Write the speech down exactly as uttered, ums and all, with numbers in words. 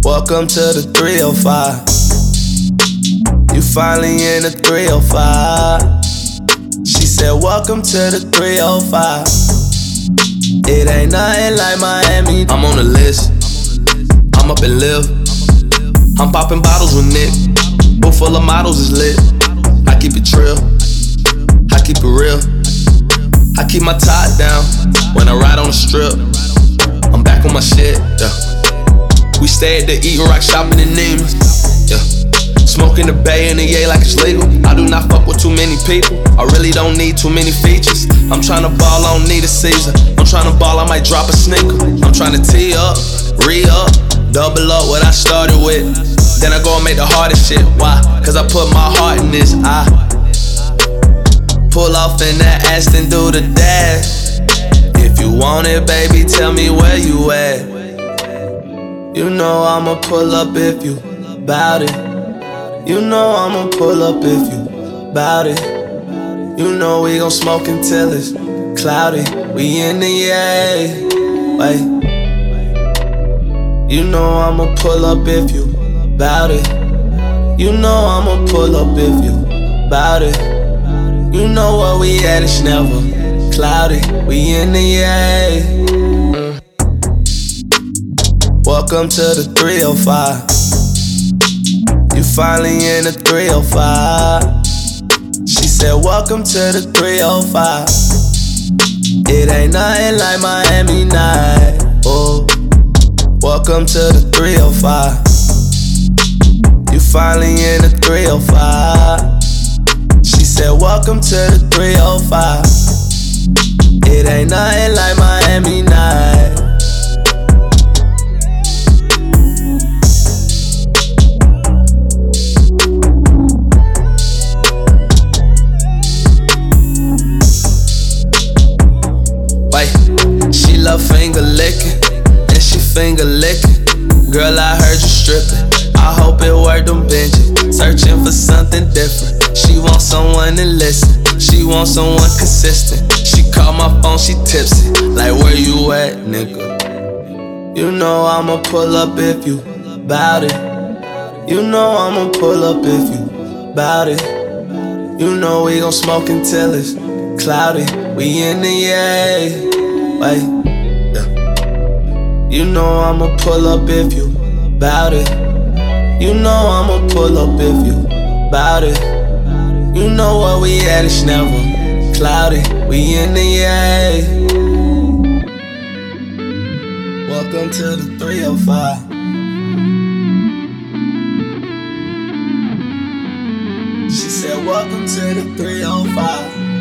Welcome to the three oh five. You finally in the three oh five. She said, welcome to the three oh five. It ain't nothing like Miami. I'm on the list. I'm up and live. I'm popping bottles with Nick. Book full of models is lit. I keep it trill. I keep it real. I keep my top down when I ride on the strip. I'm back on my shit, yeah. We stay at the Eat Rock shopping in Neiman's, yeah. Smoking the Bay in the Yay like it's legal. I do not fuck with too many people. I really don't need too many features. I'm tryna ball, I don't need a Caesar. I'm tryna ball, I might drop a sneaker. I'm tryna tee up, re-up, double up what I started with. Then I go and make the hardest shit. Why? Cause I put my heart in this. I pull off in that Aston, do the dash. If you want it, baby, tell me where you at. You know I'ma pull up if you bout it. You know I'ma pull up if you bout it. You know we gon' smoke until it's cloudy. We in the yay, wait. You know I'ma pull up if you bout it. You know I'ma pull up if you bout it. You know where we at, it's never cloudy. We in the yay. Mm. Welcome to the three oh five. You finally in the three oh five. She said, welcome to the three oh five. It ain't nothing like Miami night. Oh, welcome to the three oh five. You finally in the three oh five. She said, welcome to the three oh five. It ain't nothing like Miami night. She love finger licking, and she finger licking. Girl, I heard you stripping. I hope it worked them binging. Searching for something different. She wants someone to listen. She wants someone consistent. She call my phone, she tipsy. Like, where you at, nigga? You know I'ma pull up if you bout it. You know I'ma pull up if you bout it. You know we gon' smoke until it's cloudy. We in the yay. Wait, yeah. You know I'ma pull up if you bout it. You know I'ma pull up if you bout it. You know where we at, it's never cloudy. We in the yay. Welcome to the three oh five. She said, welcome to the three oh five.